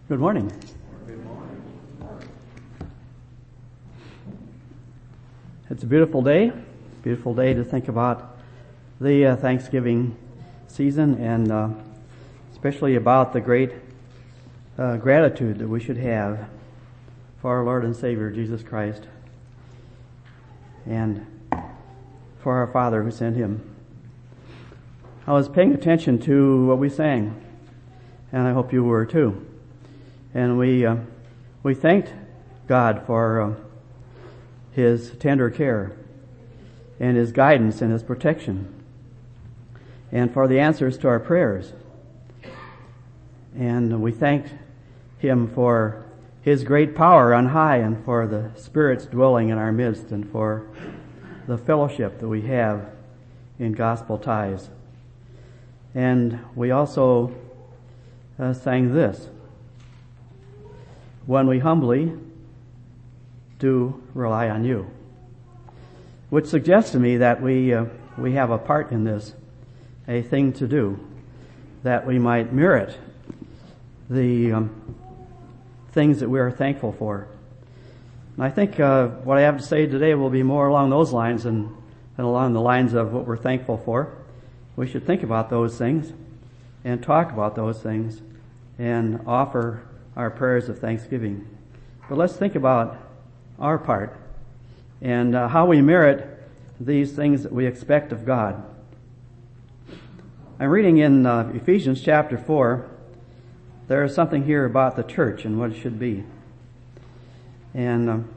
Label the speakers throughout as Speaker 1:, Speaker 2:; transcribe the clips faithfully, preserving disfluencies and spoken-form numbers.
Speaker 1: Good morning.
Speaker 2: Good morning.
Speaker 1: It's a beautiful day, beautiful day to think about the uh, Thanksgiving season and uh, especially about the great uh, gratitude that we should have for our Lord and Savior, Jesus Christ, and for our Father who sent Him. I was paying attention to what we sang, and I hope you were too. And we uh, we thanked God for uh, His tender care and His guidance and His protection and for the answers to our prayers. And we thanked Him for His great power on high and for the Spirit's dwelling in our midst and for the fellowship that we have in gospel ties. And we also uh, sang this: when we humbly do rely on you, which suggests to me that we uh, we have a part in this, a thing to do, that we might merit the um, things that we are thankful for. And I think uh, what I have to say today will be more along those lines than, than along the lines of what we're thankful for. We should think about those things and talk about those things and offer our prayers of thanksgiving. But let's think about our part and uh, how we merit these things that we expect of God. I'm reading in uh, Ephesians chapter four. There is something here about the church and what it should be. And um,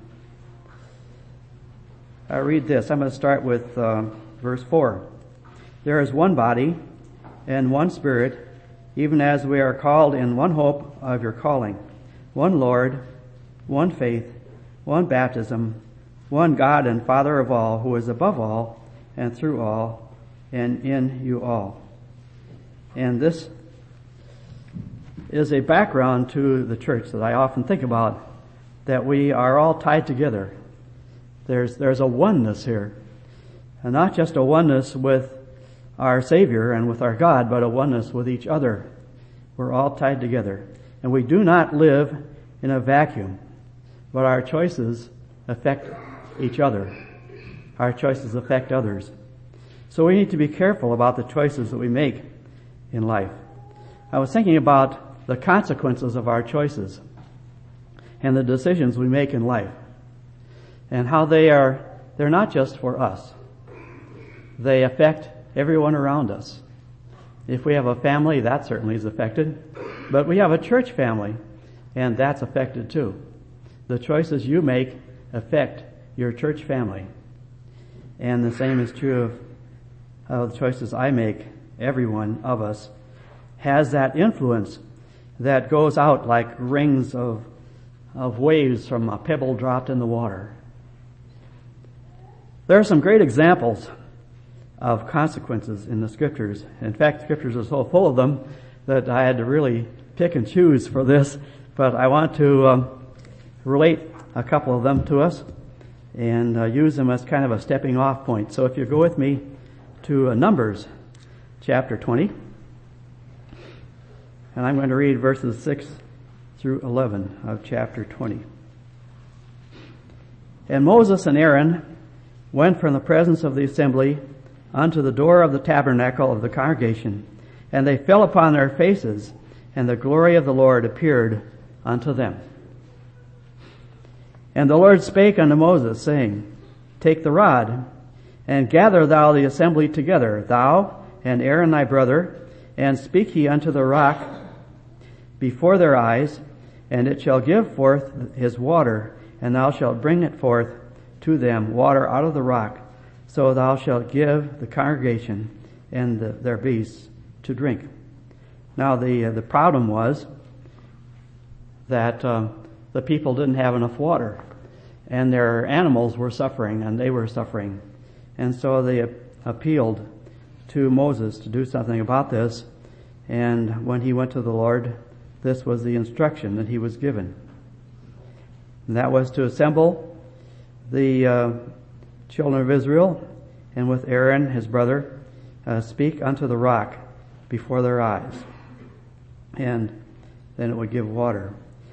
Speaker 1: I read this. I'm going to start with uh, verse four. There is one body and one Spirit, even as we are called in one hope of your calling, one Lord, one faith, one baptism, one God and Father of all, who is above all and through all and in you all. And this is a background to the church that I often think about, that we are all tied together. There's, there's a oneness here, and not just a oneness with our Savior and with our God, but a oneness with each other. We're all tied together. And we do not live in a vacuum, but our choices affect each other. Our choices affect others. So we need to be careful about the choices that we make in life. I was thinking about the consequences of our choices and the decisions we make in life, and how they are, they're not just for us. They affect everyone around us. If we have a family, that certainly is affected. But we have a church family, and that's affected too. The choices you make affect your church family. And the same is true of, of the choices I make. Every one of us has that influence that goes out like rings of, of waves from a pebble dropped in the water. There are some great examples of consequences in the scriptures. In fact, the scriptures are so full of them that I had to really pick and choose for this, but I want to um, relate a couple of them to us and uh, use them as kind of a stepping off point. So if you go with me to uh, Numbers chapter twenty, and I'm going to read verses six through eleven of chapter twenty. And Moses and Aaron went from the presence of the assembly unto the door of the tabernacle of the congregation, and they fell upon their faces, and the glory of the Lord appeared unto them. And the Lord spake unto Moses, saying, Take the rod, and gather thou the assembly together, thou and Aaron thy brother, and speak ye unto the rock before their eyes, and it shall give forth his water, and thou shalt bring it forth to them, water out of the rock. So thou shalt give the congregation and the, their beasts to drink. Now the uh, the problem was that uh, the people didn't have enough water, and their animals were suffering, and they were suffering, and so they uh, appealed to Moses to do something about this. And when he went to the Lord, this was the instruction that he was given, and that was to assemble the uh, children of Israel, and with Aaron his brother uh, speak unto the rock before their eyes, and then it would give water.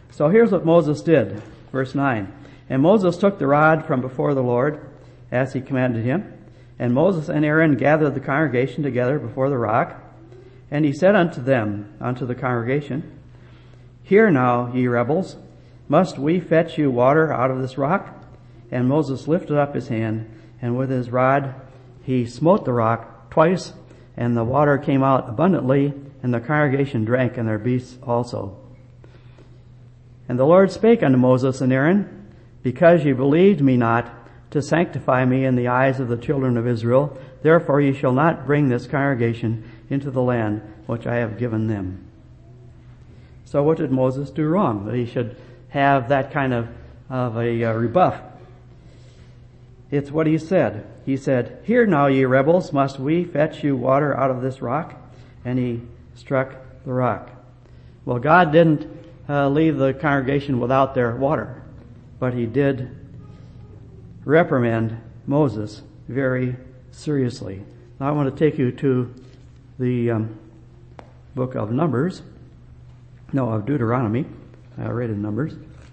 Speaker 1: So here's what Moses did. Verse nine. And Moses took the rod from before the Lord, as he commanded him. And Moses and Aaron gathered the congregation together before the rock. And he said unto them, unto the congregation, Hear now, ye rebels, must we fetch you water out of this rock? And Moses lifted up his hand, and with his rod he smote the rock twice, and the water came out abundantly, and the congregation drank, and their beasts also. And the Lord spake unto Moses and Aaron, Because ye believed me not, to sanctify me in the eyes of the children of Israel, therefore ye shall not bring this congregation into the land which I have given them. So what did Moses do wrong, that he should have that kind of, of a uh, rebuff? It's what he said. He said, Hear now, ye rebels, must we fetch you water out of this rock? And he struck the rock. Well, God didn't uh, leave the congregation without their water, but he did reprimand Moses very seriously. Now I want to take you to the um, book of Numbers, no, of Deuteronomy. I read in Numbers.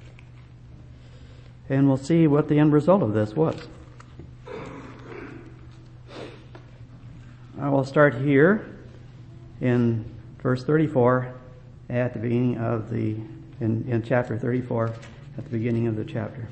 Speaker 1: And we'll see what the end result of this was. I will start here in verse thirty-four at the beginning of the, in, in chapter thirty-four, at the beginning of the chapter.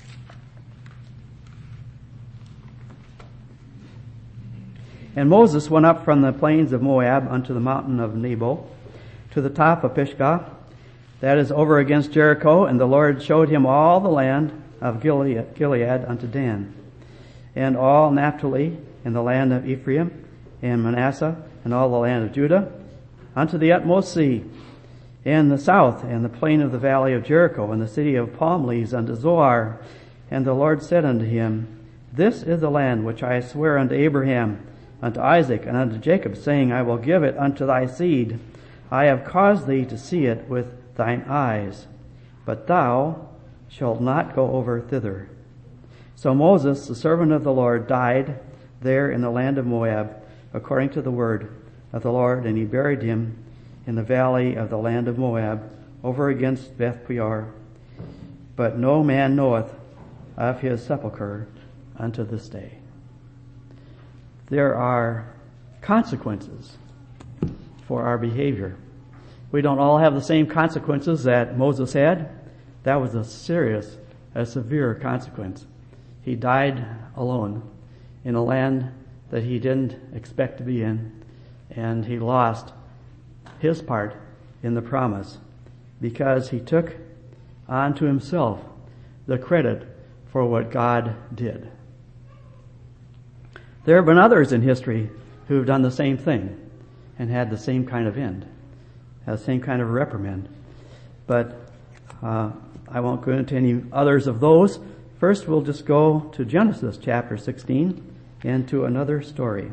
Speaker 1: And Moses went up from the plains of Moab unto the mountain of Nebo, to the top of Pisgah, that is over against Jericho, and the Lord showed him all the land of Gilead, Gilead unto Dan, and all Naphtali, and the land of Ephraim, and Manasseh, and all the land of Judah, unto the utmost sea, and the south, and the plain of the valley of Jericho, and the city of palm leaves unto Zoar. And the Lord said unto him, This is the land which I swear unto Abraham, unto Isaac, and unto Jacob, saying, I will give it unto thy seed. I have caused thee to see it with thine eyes, but thou shalt not go over thither. So Moses, the servant of the Lord, died there in the land of Moab, according to the word of the Lord, and he buried him in the valley of the land of Moab, over against Beth Peor. But no man knoweth of his sepulchre unto this day. There are consequences for our behavior. We don't all have the same consequences that Moses had. That was a serious, a severe consequence. He died alone in a land that he didn't expect to be in, and he lost his part in the promise because he took onto himself the credit for what God did. There have been others in history who have done the same thing and had the same kind of end, the same kind of reprimand. But uh, I won't go into any others of those. First, we'll just go to Genesis chapter sixteen and to another story.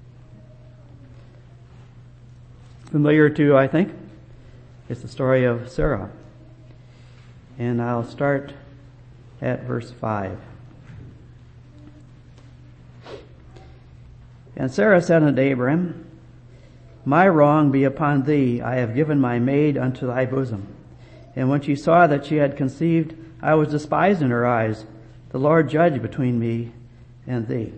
Speaker 1: Familiar to, I think, it's the story of Sarah. And I'll start at verse five. And Sarah said unto Abram, My wrong be upon thee, I have given my maid unto thy bosom. And when she saw that she had conceived, I was despised in her eyes. The Lord judge between me and thee.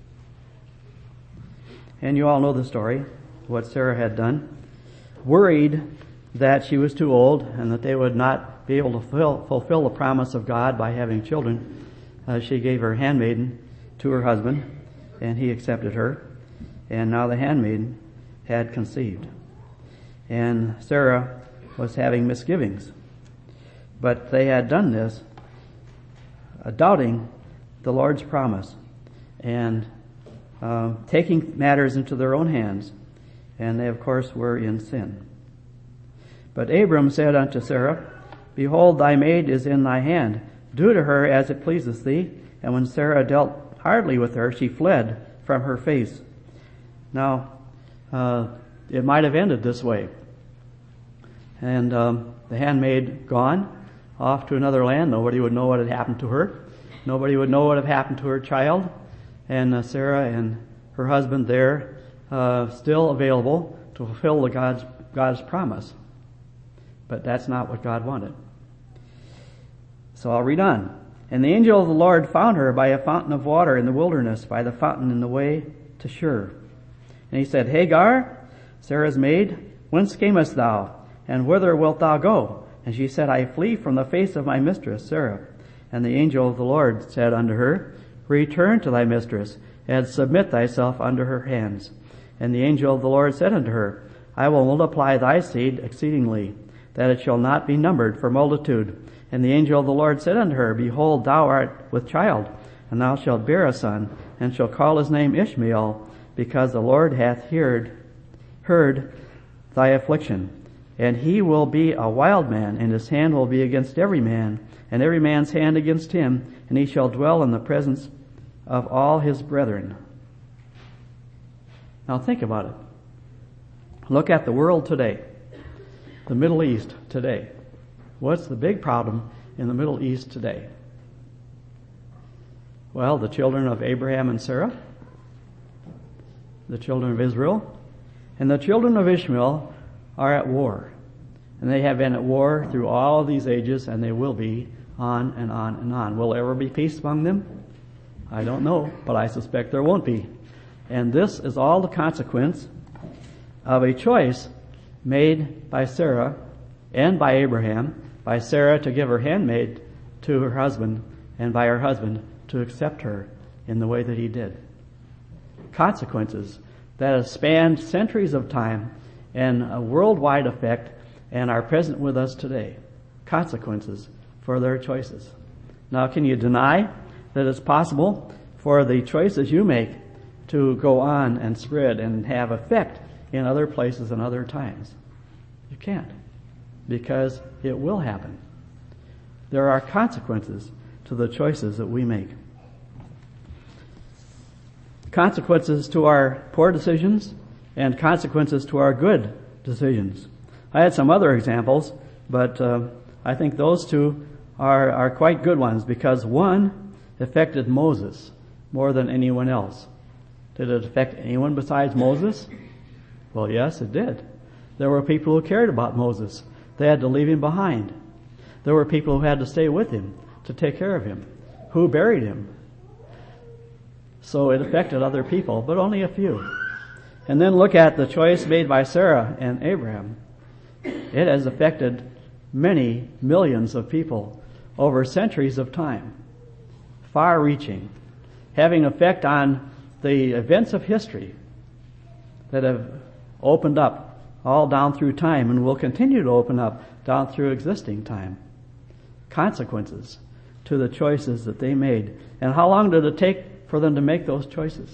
Speaker 1: And you all know the story, what Sarah had done. Worried that she was too old and that they would not be able to fulfill, fulfill the promise of God by having children, uh, she gave her handmaiden to her husband, and he accepted her. And now the handmaiden had conceived. And Sarah was having misgivings. But they had done this, uh, doubting the Lord's promise and uh, taking matters into their own hands. And they, of course, were in sin. But Abram said unto Sarah, Behold, thy maid is in thy hand. Do to her as it pleaseth thee. And when Sarah dealt hardly with her, she fled from her face. Now, uh, it might have ended this way. And um, the handmaid gone off to another land. Nobody would know what had happened to her. Nobody would know what had happened to her child. And uh, Sarah and her husband there, uh, still available to fulfill the God's, God's promise. But that's not what God wanted. So I'll read on. And the angel of the Lord found her by a fountain of water in the wilderness, by the fountain in the way to Shur. And he said, Hagar, Sarah's maid, whence camest thou, and whither wilt thou go? And she said, I flee from the face of my mistress, Sarah. And the angel of the Lord said unto her, Return to thy mistress, and submit thyself under her hands. And the angel of the Lord said unto her, I will multiply thy seed exceedingly, that it shall not be numbered for multitude. And the angel of the Lord said unto her, Behold, thou art with child, and thou shalt bear a son, and shall call his name Ishmael, because the Lord hath heard, heard thy affliction. And he will be a wild man, and his hand will be against every man, and every man's hand against him, and he shall dwell in the presence of all his brethren. Now think about it. Look at the world today, the Middle East today. What's the big problem in the Middle East today? Well, the children of Abraham and Sarah, the children of Israel, and the children of Ishmael are at war. And they have been at war through all of these ages, and they will be on and on and on. Will there ever be peace among them? I don't know, but I suspect there won't be. And this is all the consequence of a choice made by Sarah and by Abraham, by Sarah to give her handmaid to her husband, and by her husband to accept her in the way that he did. Consequences that have spanned centuries of time and a worldwide effect and are present with us today. Consequences for their choices. Now, can you deny that it's possible for the choices you make to go on and spread and have effect in other places and other times? You can't, because it will happen. There are consequences to the choices that we make. Consequences to our poor decisions and consequences to our good decisions. I had some other examples, but uh, I think those two are, are quite good ones, because one affected Moses more than anyone else. Did it affect anyone besides Moses? Well, yes, it did. There were people who cared about Moses. They had to leave him behind. There were people who had to stay with him to take care of him, who buried him. So it affected other people, but only a few. And then look at the choice made by Sarah and Abraham. It has affected many millions of people over centuries of time. Far-reaching, having effect on the events of history that have opened up all down through time and will continue to open up down through existing time. Consequences to the choices that they made. And how long did it take for them to make those choices?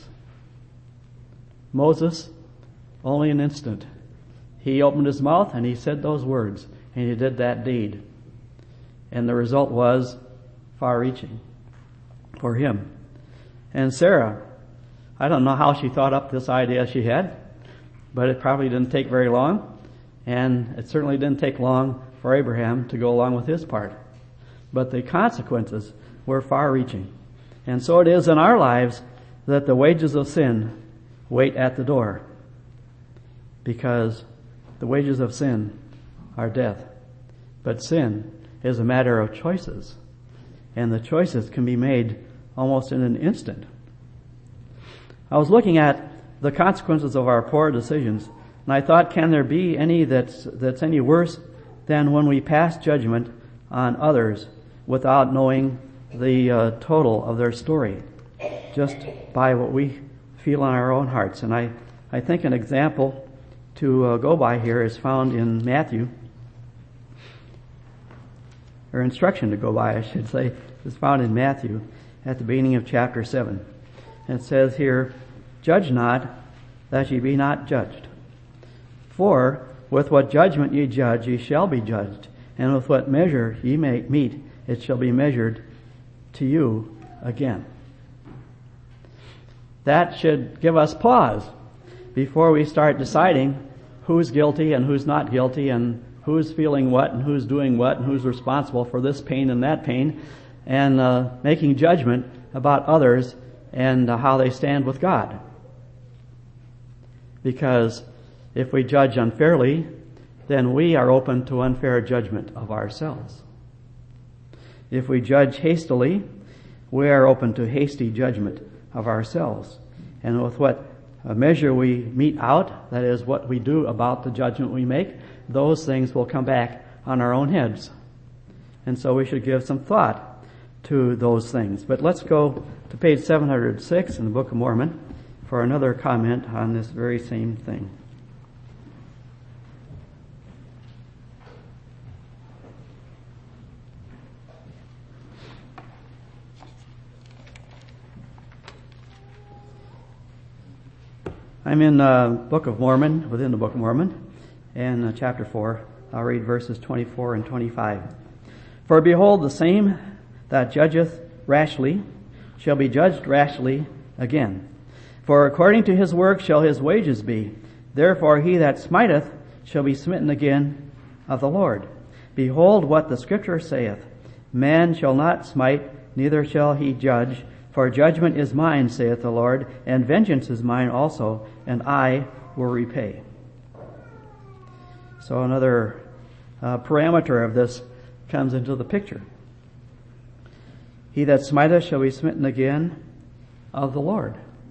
Speaker 1: Moses, only an instant. He opened his mouth and he said those words, and he did that deed. And the result was far-reaching for him. And Sarah, I don't know how she thought up this idea she had, but it probably didn't take very long, and it certainly didn't take long for Abraham to go along with his part. But the consequences were far-reaching. And so it is in our lives that the wages of sin wait at the door, because the wages of sin are death. But sin is a matter of choices, and the choices can be made almost in an instant. I was looking at the consequences of our poor decisions, and I thought, can there be any that's that's any worse than when we pass judgment on others without knowing the uh, total of their story, just by what we feel in our own hearts? And I, I think an example to uh, go by here is found in Matthew, or instruction to go by, I should say, is found in Matthew at the beginning of chapter seven. And it says here, Judge not, that ye be not judged. For with what judgment ye judge, ye shall be judged. And with what measure ye may meet, it shall be measured to you again. That should give us pause before we start deciding who's guilty and who's not guilty, and who's feeling what and who's doing what and who's responsible for this pain and that pain, and uh, making judgment about others and uh, how they stand with God. Because if we judge unfairly, then we are open to unfair judgment of ourselves. If we judge hastily, we are open to hasty judgment of ourselves. And with what measure we mete out, that is what we do about the judgment we make, those things will come back on our own heads. And so we should give some thought to those things. But let's go to page seven hundred six in the Book of Mormon for another comment on this very same thing. I'm in the Book of Mormon, within the Book of Mormon, and uh, chapter four. I'll read verses twenty-four and twenty-five. For behold, the same that judgeth rashly shall be judged rashly again. For according to his work shall his wages be. Therefore he that smiteth shall be smitten again of the Lord. Behold what the Scripture saith, man shall not smite, neither shall he judge, for judgment is mine, saith the Lord, and vengeance is mine also, and I will repay. So another uh, parameter of this comes into the picture. He that smiteth shall be smitten again of the Lord.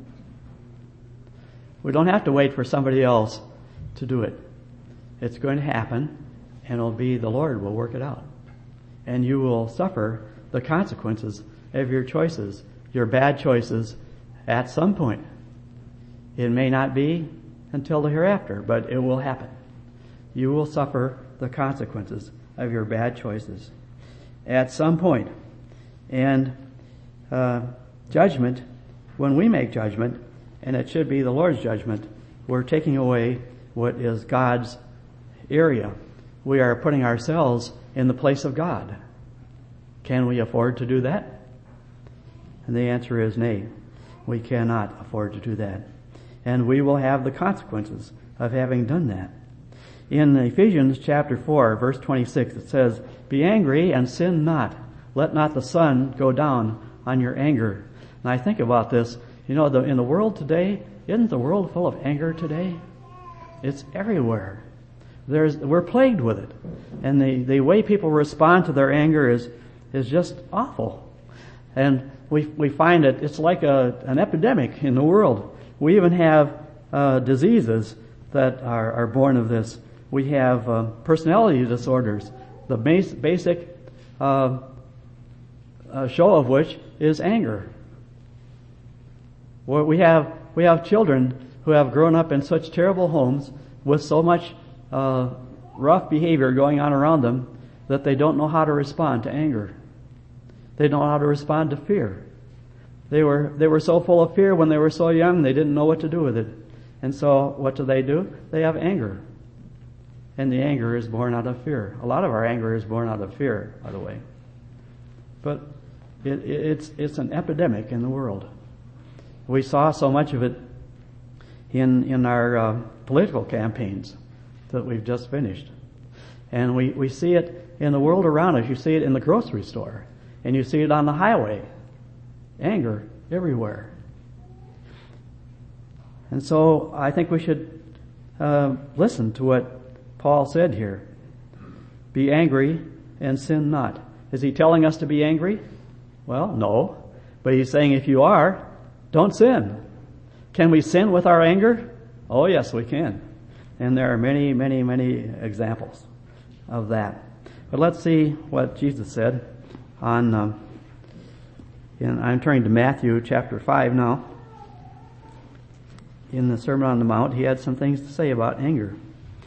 Speaker 1: We don't have to wait for somebody else to do it. It's going to happen, and it'll be the Lord will work it out. And you will suffer the consequences of your choices, your bad choices, at some point. It may not be until the hereafter, but it will happen. You will suffer the consequences of your bad choices at some point. And uh, judgment, when we make judgment, and it should be the Lord's judgment, we're taking away what is God's area. We are putting ourselves in the place of God. Can we afford to do that? And the answer is nay. We cannot afford to do that. And we will have the consequences of having done that. In Ephesians chapter four, verse twenty-six, it says, be angry and sin not. Let not the sun go down on your anger. And I think about this. You know, the, in the world today, isn't the world full of anger today? It's everywhere. There's, we're plagued with it. And the, the way people respond to their anger is, is just awful. And we, we find it, it's like a, an epidemic in the world. We even have, uh, diseases that are, are born of this. We have, uh, personality disorders. The base, basic, uh, uh, show of which is anger. We have, we have children who have grown up in such terrible homes with so much uh, rough behavior going on around them that they don't know how to respond to anger. They don't know how to respond to fear. They were, they were so full of fear when they were so young, they didn't know what to do with it. And so what do they do? They have anger. And the anger is born out of fear. A lot of our anger is born out of fear, by the way. But it, it's, it's an epidemic in the world. We saw so much of it in in our uh, political campaigns that we've just finished. And we, we see it in the world around us. You see it in the grocery store. And you see it on the highway. Anger everywhere. And so I think we should uh, listen to what Paul said here. Be angry and sin not. Is he telling us to be angry? Well, no. But he's saying if you are, don't sin. Can we sin with our anger? Oh, yes, we can. And there are many, many, many examples of that. But let's see what Jesus said on, um, in, I'm turning to Matthew chapter five now. In the Sermon on the Mount, he had some things to say about anger.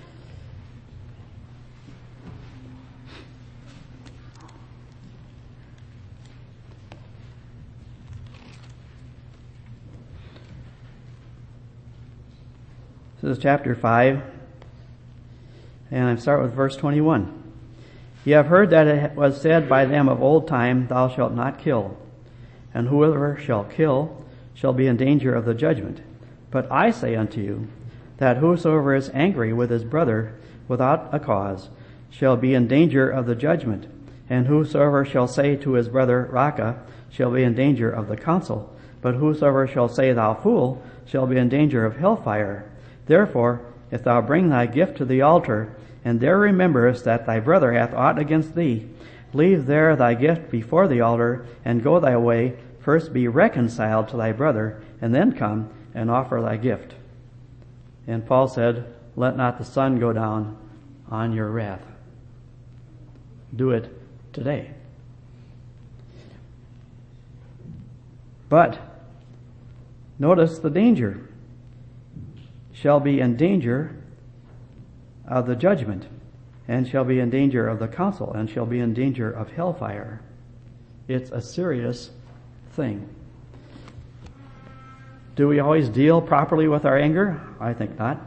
Speaker 1: This is chapter five, and I start with verse twenty-one. Ye have heard that it was said by them of old time, thou shalt not kill, and whoever shall kill shall be in danger of the judgment. But I say unto you, that whosoever is angry with his brother without a cause shall be in danger of the judgment, and whosoever shall say to his brother, Raca, shall be in danger of the council. But whosoever shall say, thou fool, shall be in danger of hellfire. Therefore, if thou bring thy gift to the altar, and there rememberest that thy brother hath aught against thee, leave there thy gift before the altar, and go thy way. First be reconciled to thy brother, and then come and offer thy gift. And Paul said, let not the sun go down on your wrath. Do it today. But notice the danger. Shall be in danger of the judgment, and shall be in danger of the council, and shall be in danger of hellfire. It's a serious thing. Do we always deal properly with our anger? I think not.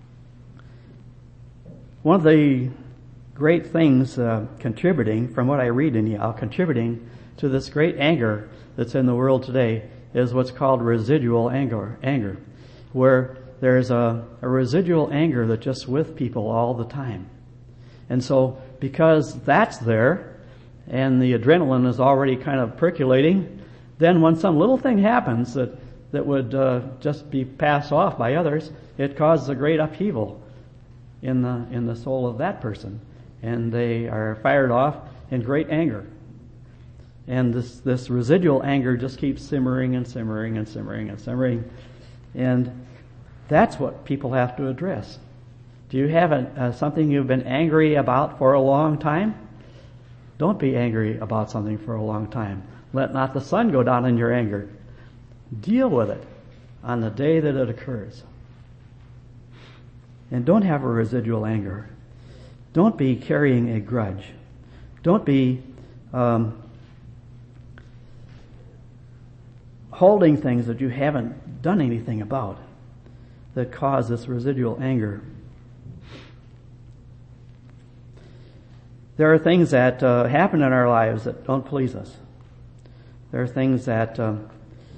Speaker 1: One of the great things uh, contributing, from what I read anyhow, contributing to this great anger that's in the world today is what's called residual anger, anger, where there's a, a residual anger that's just with people all the time. And so, because that's there, and the adrenaline is already kind of percolating, then when some little thing happens that, that would uh, just be passed off by others, it causes a great upheaval in the, in the soul of that person. And they are fired off in great anger. And this, this residual anger just keeps simmering and simmering and simmering and simmering. And that's what people have to address. Do you have a, uh, something you've been angry about for a long time? Don't be angry about something for a long time. Let not the sun go down in your anger. Deal with it on the day that it occurs. And don't have a residual anger. Don't be carrying a grudge. Don't be um, holding things that you haven't done anything about that cause this residual anger. There are things that uh, happen in our lives that don't please us. There are things that um,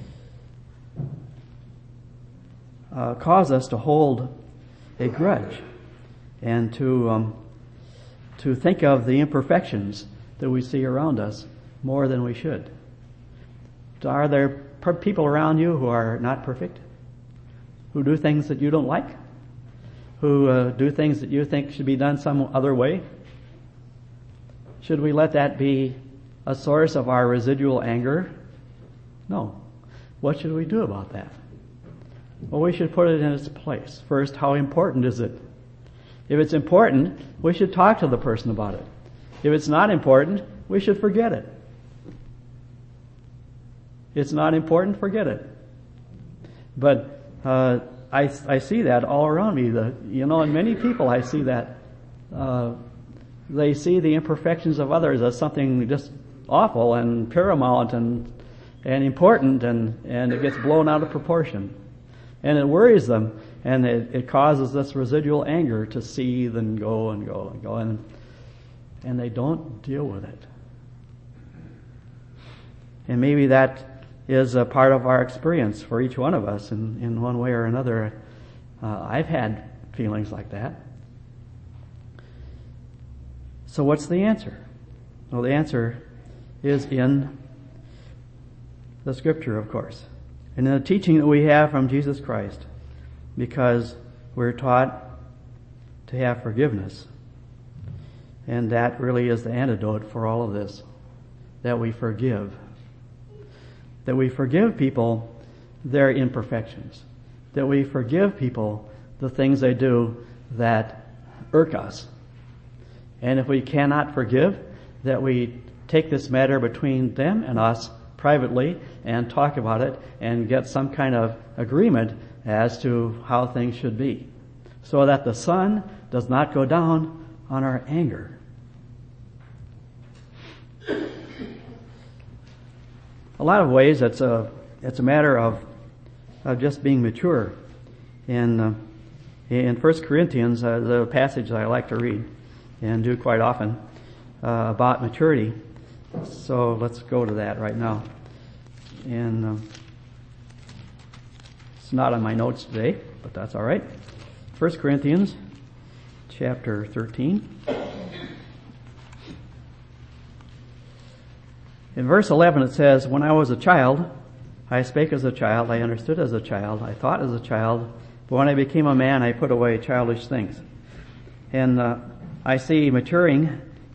Speaker 1: uh, cause us to hold a grudge and to um, to think of the imperfections that we see around us more than we should. Are there per- people around you who are not perfect? Who do things that you don't like? Who uh, do things that you think should be done some other way? Should we let that be a source of our residual anger? No. What should we do about that? Well, we should put it in its place. First, how important is it? If it's important, we should talk to the person about it. If it's not important, we should forget it. It's not important, forget it. But uh, I, I see that all around me. The, you know, in many people I see that. Uh, they see the imperfections of others as something just awful and paramount and and important, and, and it gets blown out of proportion. And it worries them, and it, it causes this residual anger to seethe and go and go and go, and, and they don't deal with it. And maybe that is a part of our experience for each one of us in, in one way or another. Uh, I've had feelings like that. So what's the answer? Well, the answer is in the Scripture, of course, and in the teaching that we have from Jesus Christ, because we're taught to have forgiveness. And that really is the antidote for all of this, that we forgive. That we forgive people their imperfections. That we forgive people the things they do that irk us. And if we cannot forgive, that we take this matter between them and us privately and talk about it and get some kind of agreement as to how things should be, so that the sun does not go down on our anger. A lot of ways it's a it's a matter of of just being mature. In uh, in First Corinthians, uh, the passage that I like to read and do quite often uh, about maturity. So let's go to that right now. And um, it's not on my notes today, but that's all right. First Corinthians chapter thirteen. In verse eleven it says, "When I was a child, I spake as a child, I understood as a child, I thought as a child, but when I became a man, I put away childish things." And uh, I see maturing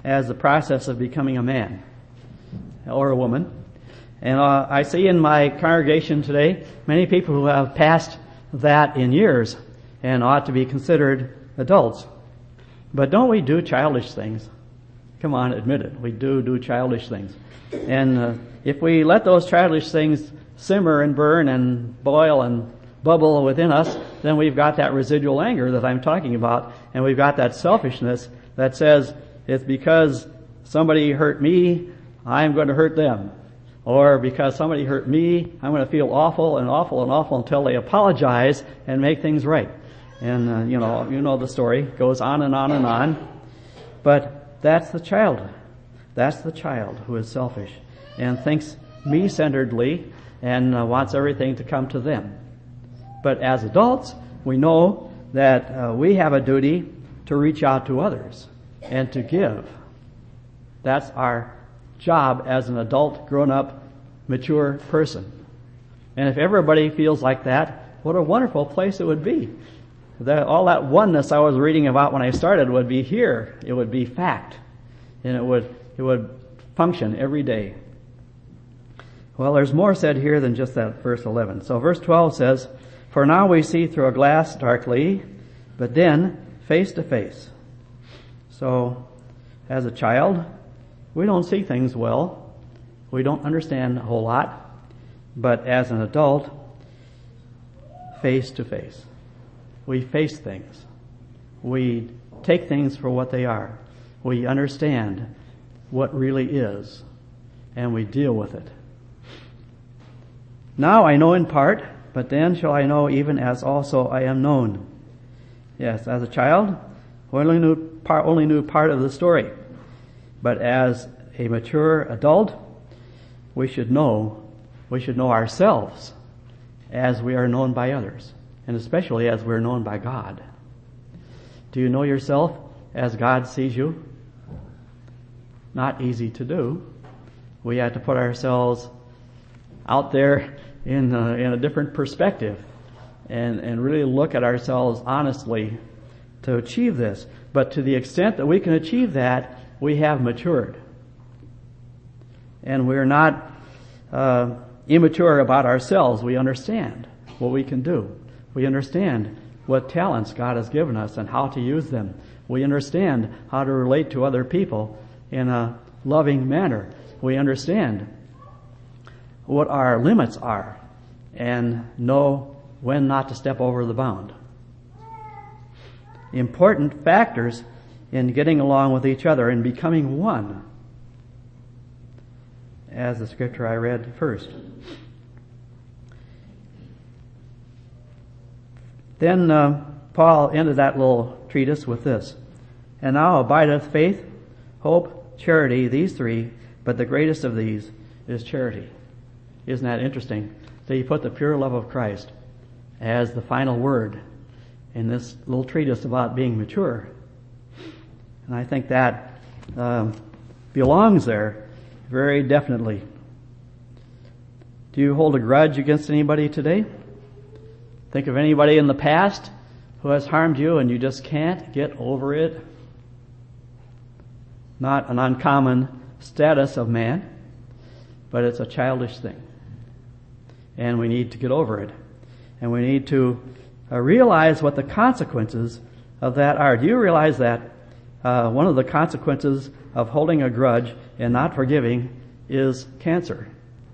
Speaker 1: as the process of becoming a man or a woman. And uh, I see in my congregation today many people who have passed that in years and ought to be considered adults. But don't we do childish things? Come on, admit it. We do do childish things. And uh, if we let those childish things simmer and burn and boil and bubble within us, then we've got that residual anger that I'm talking about, and we've got that selfishness that says, it's because somebody hurt me, I'm going to hurt them. Or because somebody hurt me, I'm going to feel awful and awful and awful until they apologize and make things right. And, uh, you know, you know the story. It goes on and on and on. But that's the child. That's the child who is selfish and thinks me-centeredly and uh, wants everything to come to them. But as adults, we know that uh, we have a duty to reach out to others and to give. That's our job as an adult, grown-up, mature person. And if everybody feels like that, what a wonderful place it would be. That, all that oneness I was reading about when I started would be here. It would be fact. And it would, it would function every day. Well, there's more said here than just that verse eleven. So verse twelve says, "For now we see through a glass darkly, but then face to face." So, as a child, we don't see things well. We don't understand a whole lot. But as an adult, face to face. We face things. We take things for what they are. We understand what really is, and we deal with it. "Now I know in part, but then shall I know even as also I am known." Yes, as a child, we only knew part, only knew part of the story. But as a mature adult, we should know, we should know ourselves as we are known by others, and especially as we're known by God. Do you know yourself as God sees you? Not easy to do. We have to put ourselves out there in a, in a different perspective and, and really look at ourselves honestly to achieve this. But to the extent that we can achieve that, we have matured. And we're not uh, immature about ourselves. We understand what we can do. We understand what talents God has given us and how to use them. We understand how to relate to other people in a loving manner. We understand what our limits are and know when not to step over the bound. Important factors in getting along with each other and becoming one, as the scripture I read first. Then uh, Paul ended that little treatise with this: "And now abideth faith, hope, charity, these three, but the greatest of these is charity." Isn't that interesting? That he put the pure love of Christ as the final word in this little treatise about being mature. And I think that um, belongs there very definitely. Do you hold a grudge against anybody today? Think of anybody in the past who has harmed you and you just can't get over it? Not an uncommon status of man, but it's a childish thing. And we need to get over it. And we need to uh, realize what the consequences of that are. Do you realize that uh, one of the consequences of holding a grudge and not forgiving is cancer?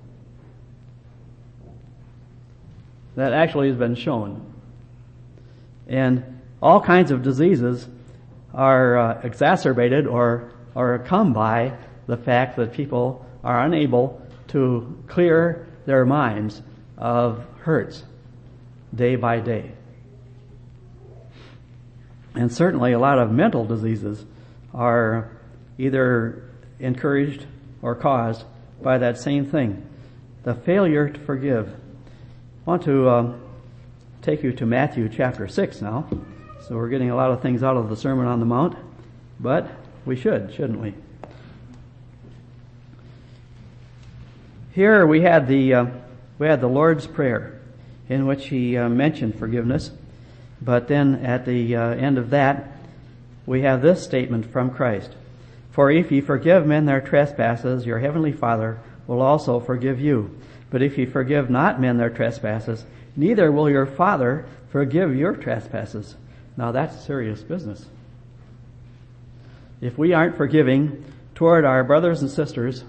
Speaker 1: That actually has been shown. And all kinds of diseases are uh, exacerbated or, or come by the fact that people are unable to clear their minds of hurts day by day. And certainly a lot of mental diseases are either encouraged or caused by that same thing, the failure to forgive. I want to um, take you to Matthew chapter six now. So we're getting a lot of things out of the Sermon on the Mount, but we should, shouldn't we? Here we had the uh, we had the Lord's Prayer, in which he uh, mentioned forgiveness, but then at the uh, end of that, we have this statement from Christ: For if ye forgive men their trespasses, your heavenly Father will also forgive you. But if ye forgive not men their trespasses, neither will your Father forgive your trespasses. Now that's serious business. If we aren't forgiving toward our brothers and sisters,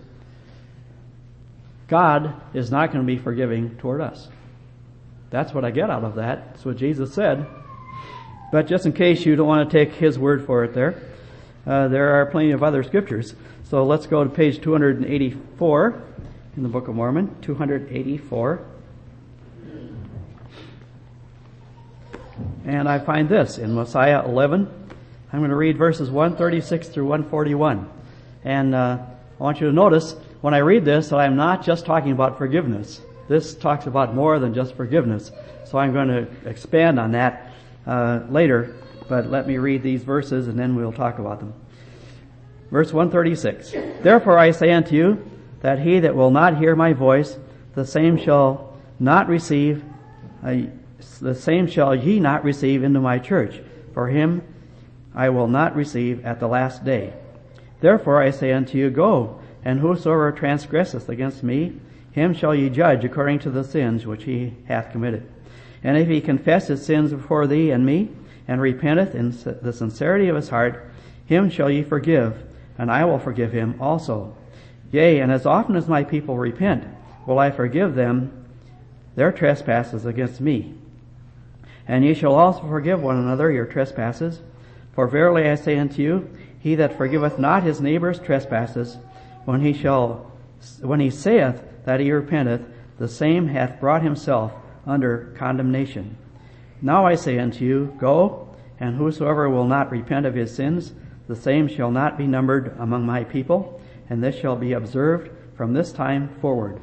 Speaker 1: God is not going to be forgiving toward us. That's what I get out of that. That's what Jesus said. But just in case you don't want to take his word for it there, uh, there are plenty of other scriptures. So let's go to page two eighty-four in the Book of Mormon, two eighty-four. And I find this in Mosiah eleven. I'm going to read verses one thirty-six through one forty-one. And uh, I want you to notice when I read this that I'm not just talking about forgiveness. This talks about more than just forgiveness. So I'm going to expand on that uh, later. But let me read these verses and then we'll talk about them. Verse one thirty-six. Therefore I say unto you that he that will not hear my voice, the same shall not receive, uh, the same shall ye not receive into my church. For him I will not receive at the last day. Therefore I say unto you, go, and whosoever transgresseth against me, him shall ye judge according to the sins which he hath committed. And if he confess his sins before thee and me, and repenteth in the sincerity of his heart, him shall ye forgive, and I will forgive him also. Yea, and as often as my people repent, will I forgive them their trespasses against me. And ye shall also forgive one another your trespasses. For verily I say unto you, he that forgiveth not his neighbor's trespasses, when he shall, when he saith that he repenteth, the same hath brought himself under condemnation. Now I say unto you, go, and whosoever will not repent of his sins, the same shall not be numbered among my people, and this shall be observed from this time forward.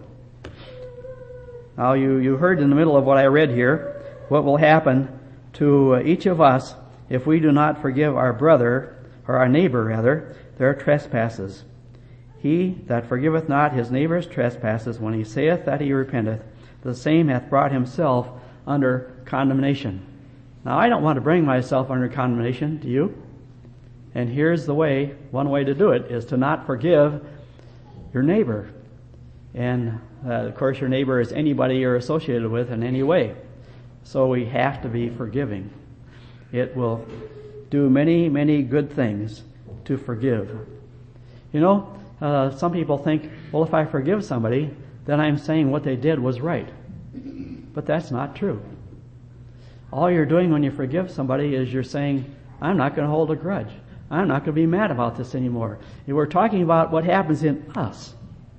Speaker 1: Now you, you heard in the middle of what I read here, what will happen to each of us if we do not forgive our brother, or our neighbor rather, their trespasses. He that forgiveth not his neighbor's trespasses, when he saith that he repenteth, the same hath brought himself under condemnation. Now I don't want to bring myself under condemnation, do you? And here's the way, one way to do it is to not forgive your neighbor. And uh, of course your neighbor is anybody you're associated with in any way. So we have to be forgiving. It will do many, many good things to forgive. You know, uh, some people think, well, if I forgive somebody, then I'm saying what they did was right. But that's not true. All you're doing when you forgive somebody is you're saying, I'm not going to hold a grudge. I'm not going to be mad about this anymore. And we're talking about what happens in us.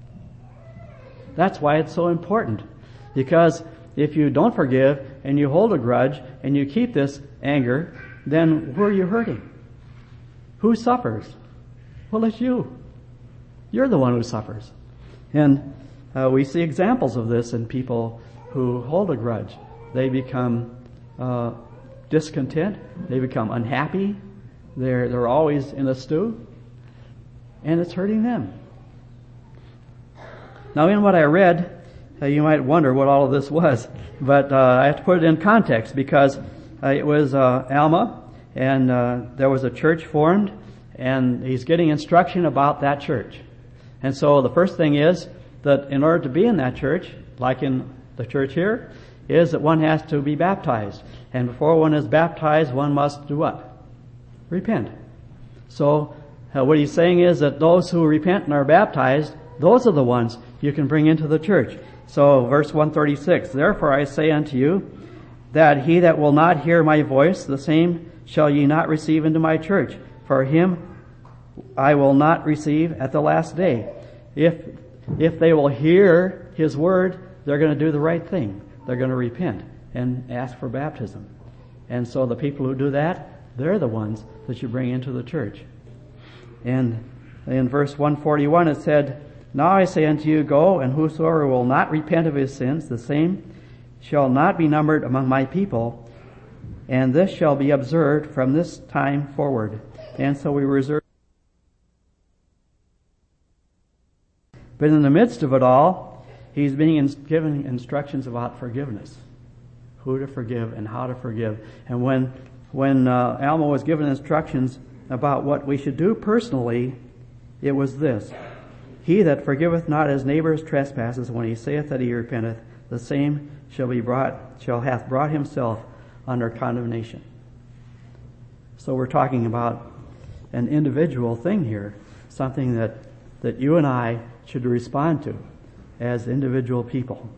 Speaker 1: That's why it's so important. Because if you don't forgive and you hold a grudge and you keep this anger, then who are you hurting? Who suffers? Well, it's you. You're the one who suffers. And uh, we see examples of this in people who hold a grudge. They become uh, discontent. They become unhappy. They're, they're always in a stew. And it's hurting them. Now, in what I read, uh, you might wonder what all of this was. But uh, I have to put it in context because uh, it was uh, Alma, and uh, there was a church formed, and he's getting instruction about that church. And so the first thing is that in order to be in that church, like in the church here, is that one has to be baptized. And before one is baptized, one must do what? Repent. So uh, what he's saying is that those who repent and are baptized, those are the ones you can bring into the church. So verse one thirty-six, therefore I say unto you, that he that will not hear my voice, the same shall ye not receive into my church. For him I will not receive at the last day. If if they will hear his word, they're going to do the right thing. They're going to repent and ask for baptism. And so the people who do that, they're the ones that you bring into the church. And in verse one forty-one it said, now I say unto you, go, and whosoever will not repent of his sins, the same shall not be numbered among my people, and this shall be observed from this time forward. And so we reserve. But in the midst of it all, he's being given instructions about forgiveness. Who to forgive and how to forgive. And when when uh, Alma was given instructions about what we should do personally it was this: He that forgiveth not his neighbor's trespasses, when he saith that he repenteth, the same shall be brought, shall hath brought himself under condemnation. So we're talking about an individual thing here, something that, that you and I should respond to as individual people.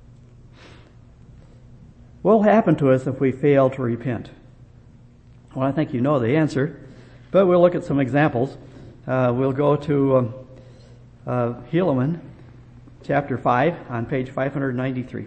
Speaker 1: What will happen to us if we fail to repent? Well, I think you know the answer, but we'll look at some examples. Uh, we'll go to um, uh, Helaman, chapter five, on page five ninety-three.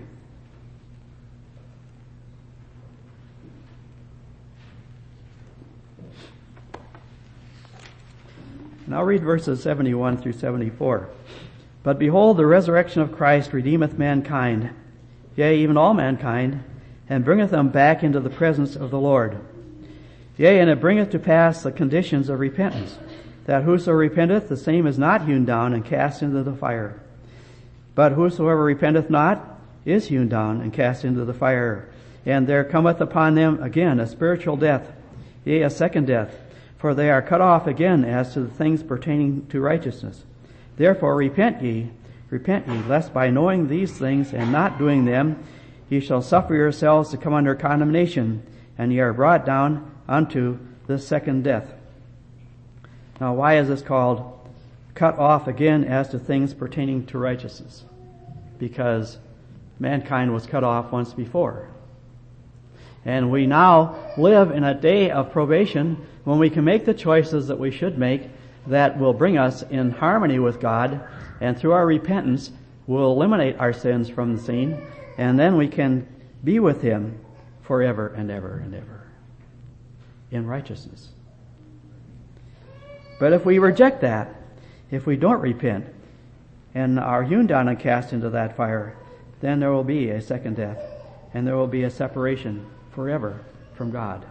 Speaker 1: And I'll read verses seventy-one through seventy-four. But behold, the resurrection of Christ redeemeth mankind, yea, even all mankind, and bringeth them back into the presence of the Lord. Yea, and it bringeth to pass the conditions of repentance, that whoso repenteth, the same is not hewn down and cast into the fire. But whosoever repenteth not is hewn down and cast into the fire. And there cometh upon them again a spiritual death, yea, a second death, for they are cut off again as to the things pertaining to righteousness. Therefore repent ye, repent ye, lest by knowing these things and not doing them, ye shall suffer yourselves to come under condemnation, and ye are brought down unto the second death. Now, why is this called cut off again as to things pertaining to righteousness? Because mankind was cut off once before. And we now live in a day of probation when we can make the choices that we should make that will bring us in harmony with God, and through our repentance will eliminate our sins from the scene, and then we can be with Him forever and ever and ever in righteousness. But if we reject that, if we don't repent and are hewn down and cast into that fire, then there will be a second death, and there will be a separation forever from God.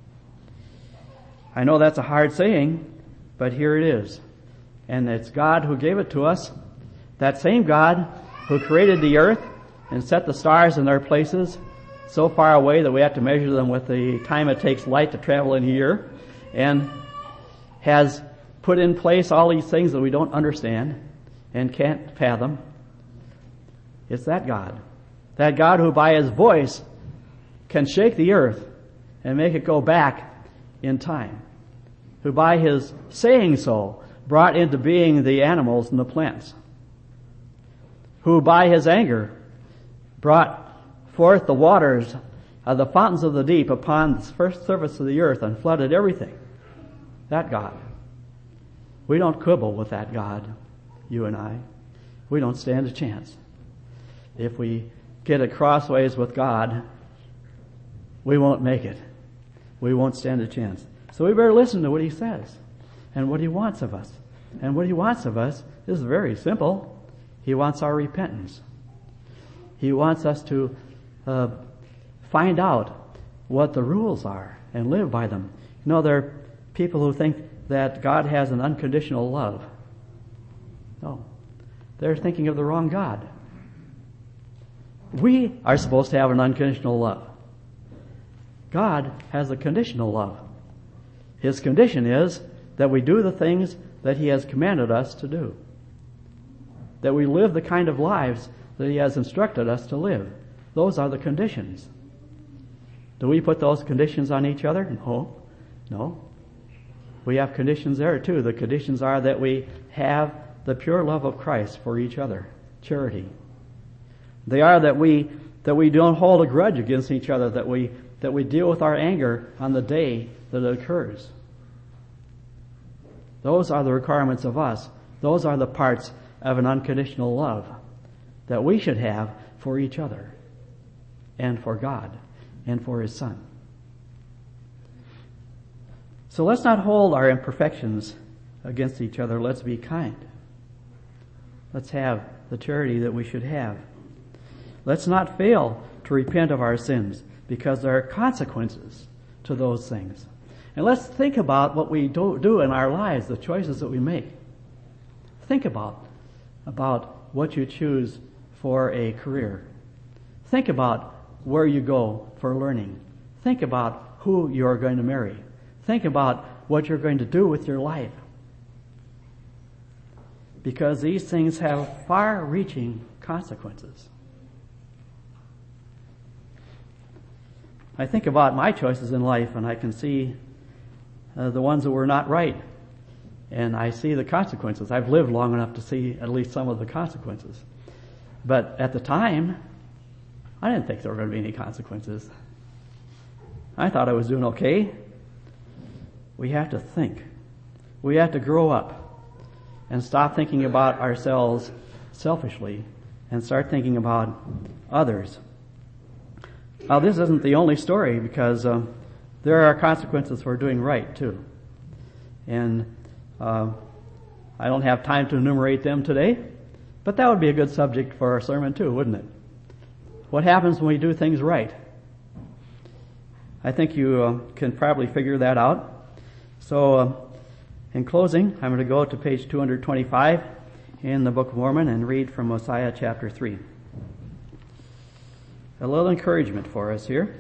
Speaker 1: I know that's a hard saying, but here it is. And it's God who gave it to us. That same God who created the earth and set the stars in their places so far away that we have to measure them with the time it takes light to travel in a year, and has put in place all these things that we don't understand and can't fathom. It's that God. That God who by His voice can shake the earth and make it go back in time. Who by His saying so brought into being the animals and the plants. Who by His anger brought forth the waters of the fountains of the deep upon the first surface of the earth and flooded everything. That God. We don't quibble with that God, you and I. We don't stand a chance. If we get at crossways with God, we won't make it. We won't stand a chance. So we better listen to what He says and what He wants of us. And what He wants of us is very simple. He wants our repentance. He wants us to uh, find out what the rules are and live by them. You know, there are people who think that God has an unconditional love. No. They're thinking of the wrong God. We are supposed to have an unconditional love. God has a conditional love. His condition is that we do the things that He has commanded us to do. That we live the kind of lives that He has instructed us to live. Those are the conditions. Do we put those conditions on each other? No. No. We have conditions there too. The conditions are that we have the pure love of Christ for each other. Charity. They are that we that we don't hold a grudge against each other, that we that we deal with our anger on the day that it occurs. Those are the requirements of us. Those are the parts of an unconditional love that we should have for each other and for God and for His Son. So let's not hold our imperfections against each other. Let's be kind. Let's have the charity that we should have. Let's not fail to repent of our sins, because there are consequences to those things. And let's think about what we do, do in our lives, the choices that we make. Think about, about what you choose for a career. Think about where you go for learning. Think about who you're going to marry. Think about what you're going to do with your life. because these things have far-reaching consequences. I think about my choices in life, and I can see uh, the ones that were not right, and I see the consequences. I've lived long enough to see at least some of the consequences. But at the time, I didn't think there were going to be any consequences. I thought I was doing okay. We have to think. We have to grow up and stop thinking about ourselves selfishly and start thinking about others. Now, this isn't the only story, because uh, there are consequences for doing right, too. And uh, I don't have time to enumerate them today, but that would be a good subject for our sermon, too, wouldn't it? What happens when we do things right? I think you uh, can probably figure that out. So, uh, in closing, I'm going to go to page two twenty-five in the Book of Mormon and read from Mosiah chapter three. A little encouragement for us here.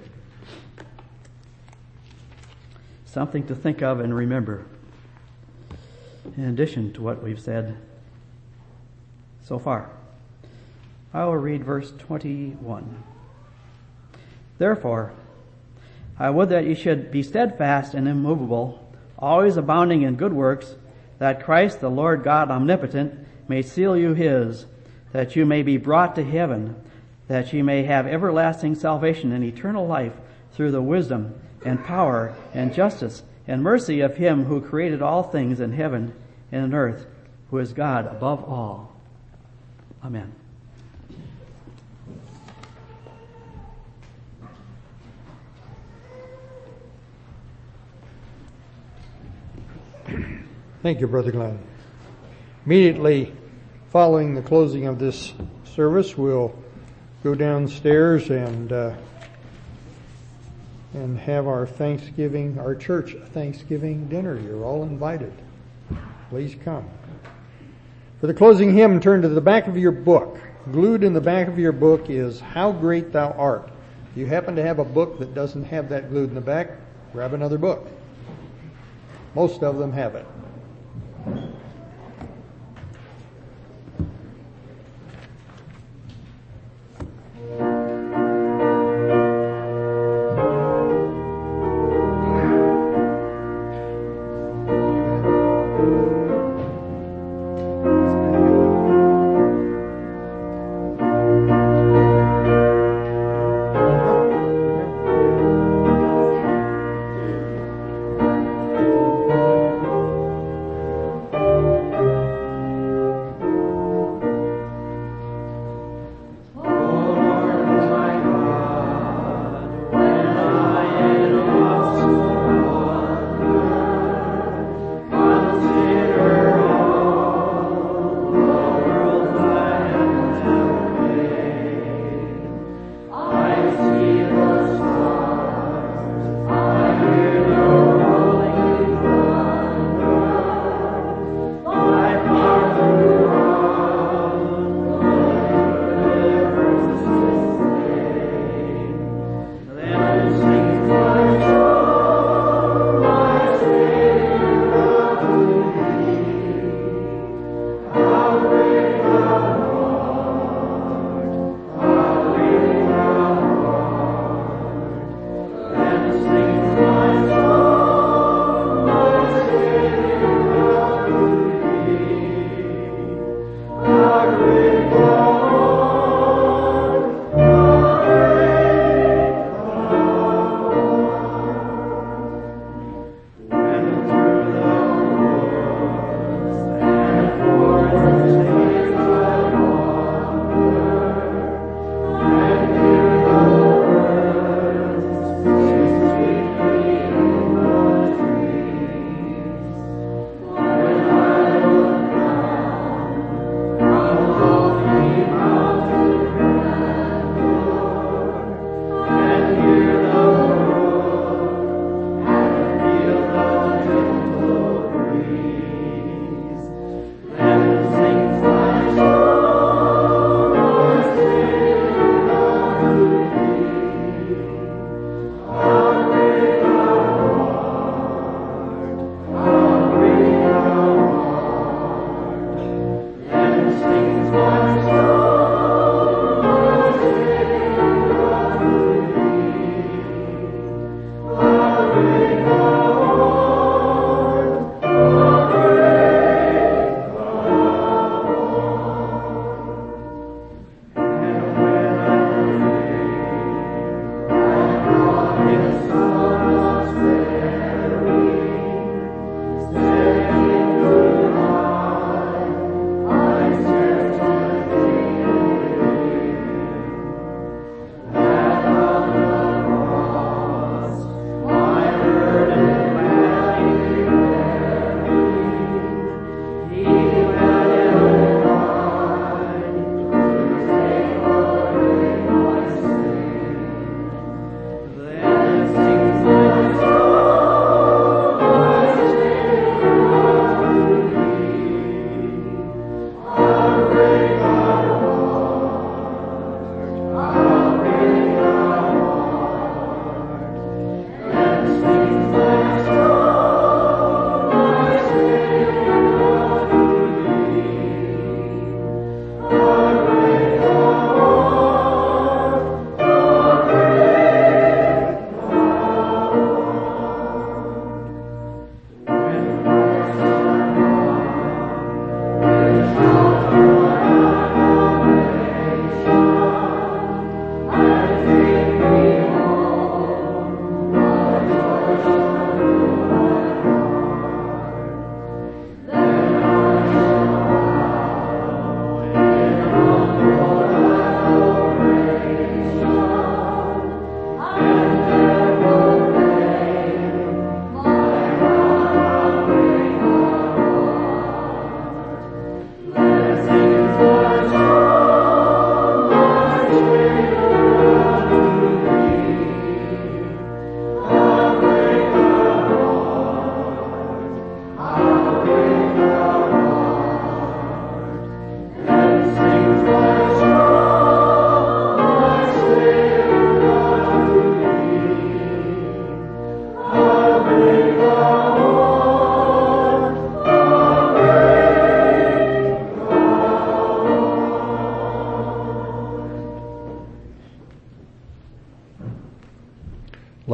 Speaker 1: Something to think of and remember, in addition to what we've said so far. I will read verse twenty-one. Therefore, I would that ye should be steadfast and immovable, always abounding in good works, that Christ the Lord God omnipotent may seal you his, that you may be brought to heaven, that ye may have everlasting salvation and eternal life through the wisdom and power and justice and mercy of him who created all things in heaven and in earth, who is God above all. Amen.
Speaker 2: Thank you, Brother Glenn. Immediately following the closing of this service, we'll go downstairs and uh, and have our Thanksgiving, our church Thanksgiving dinner. You're all invited. Please come. For the closing hymn, turn to the back of your book. Glued in the back of your book is How Great Thou Art. If you happen to have a book that doesn't have that glued in the back, grab another book. Most of them have it.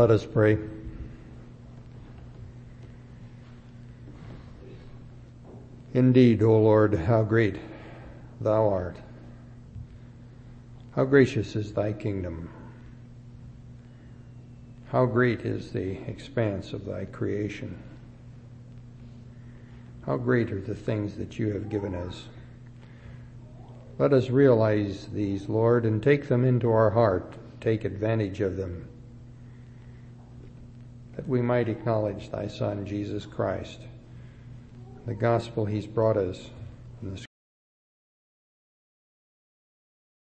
Speaker 2: Let us pray. Indeed, O Lord, how great thou art. How gracious is thy kingdom. How great is the expanse of thy creation. How great are the things that you have given us. Let us realize these, Lord, and take them into our heart, take advantage of them, that we might acknowledge thy Son, Jesus Christ, the gospel he's brought us,